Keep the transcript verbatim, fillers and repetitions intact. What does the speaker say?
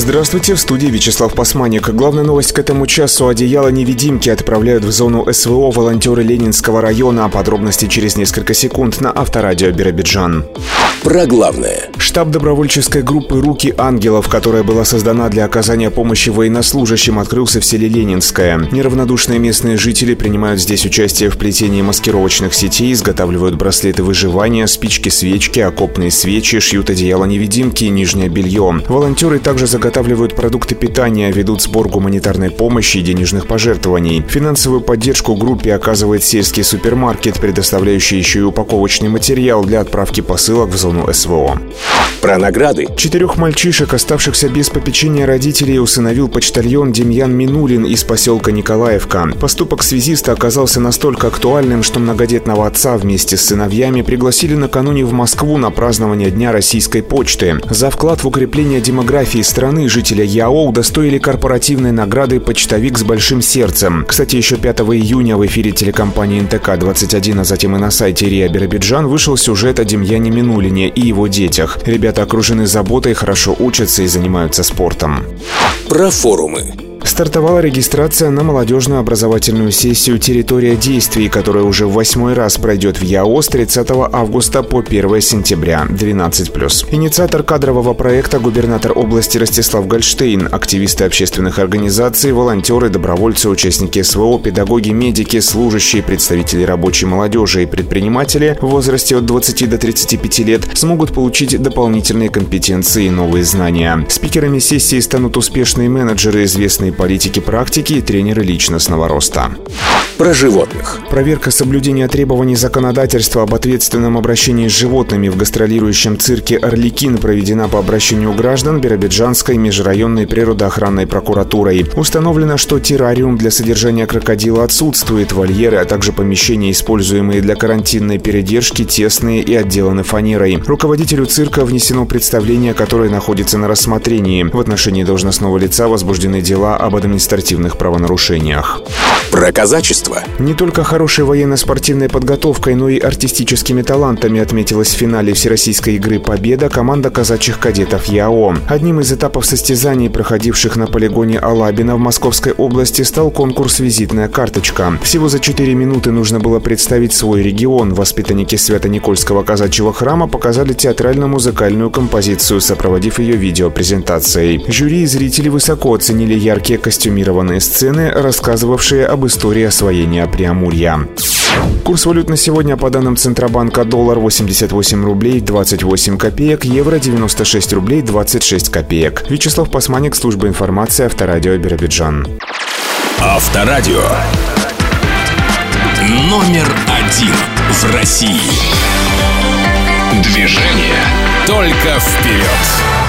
Здравствуйте, в студии Вячеслав Пасманик. Главная новость к этому часу. Одеяло-невидимки отправляют в зону СВО волонтеры Ленинского района. Подробности через несколько секунд на Авторадио Биробиджан. Про главное. Штаб добровольческой группы «Руки ангелов», которая была создана для оказания помощи военнослужащим, открылся в селе Ленинское. Неравнодушные местные жители принимают здесь участие в плетении маскировочных сетей, изготавливают браслеты выживания, спички-свечки, окопные свечи, шьют одеяло-невидимки и нижнее белье. Волонтеры также заготавливают продукты питания, ведут сбор гуманитарной помощи и денежных пожертвований. Финансовую поддержку группе оказывает сельский супермаркет, предоставляющий еще и упаковочный материал для отправки посылок в зону СВО. Про награды. Четырех мальчишек, оставшихся без попечения родителей, усыновил почтальон Демьян Минулин из поселка Николаевка. Поступок связиста оказался настолько актуальным, что многодетного отца вместе с сыновьями пригласили накануне в Москву на празднование Дня российской почты. За вклад в укрепление демографии страны жителя ЯО удостоили корпоративной награды «Почтовик с большим сердцем». Кстати, еще пятого июня в эфире телекомпании эн тэ ка двадцать один, а затем и на сайте РИА Биробиджан вышел сюжет о Демьяне Минулине и его детях. Ребята окружены заботой, хорошо учатся и занимаются спортом. Про форумы. Стартовала регистрация на молодежную образовательную сессию «Территория действий», которая уже в восьмой раз пройдет в ЯО с тридцатого августа по первое сентября, двенадцать плюс. Инициатор кадрового проекта — губернатор области Ростислав Гольштейн, активисты общественных организаций, волонтеры, добровольцы, участники СВО, педагоги, медики, служащие, представители рабочей молодежи и предприниматели в возрасте от двадцати до тридцати пяти лет смогут получить дополнительные компетенции и новые знания. Спикерами сессии станут успешные менеджеры, известные политики-практики и тренеры личностного роста. Про животных. Проверка соблюдения требований законодательства об ответственном обращении с животными в гастролирующем цирке «Арлекин» проведена по обращению граждан Биробиджанской межрайонной природоохранной прокуратурой. Установлено, что террариум для содержания крокодила отсутствует, вольеры, а также помещения, используемые для карантинной передержки, тесные и отделаны фанерой. Руководителю цирка внесено представление, которое находится на рассмотрении. В отношении должностного лица возбуждены дела об административных правонарушениях. Про казачество. Не только хорошей военно-спортивной подготовкой, но и артистическими талантами отметилась в финале Всероссийской игры «Победа» команда казачьих кадетов ЯО. Одним из этапов состязаний, проходивших на полигоне Алабино в Московской области, стал конкурс «Визитная карточка». Всего за четыре минуты нужно было представить свой регион. Воспитанники Свято-Никольского казачьего храма показали театрально-музыкальную композицию, сопроводив ее видеопрезентацией. Жюри и зрители высоко оценили яркие костюмированные сцены, рассказывавшие об истории освоения Преамурья. Курс валют на сегодня по данным Центробанка: доллар восемьдесят восемь рублей двадцать восемь копеек, евро девяносто шесть рублей двадцать шесть копеек. Вячеслав Пасманик, служба информации, Авторадио Биробиджан. Авторадио. Номер один в России. Движение только вперед.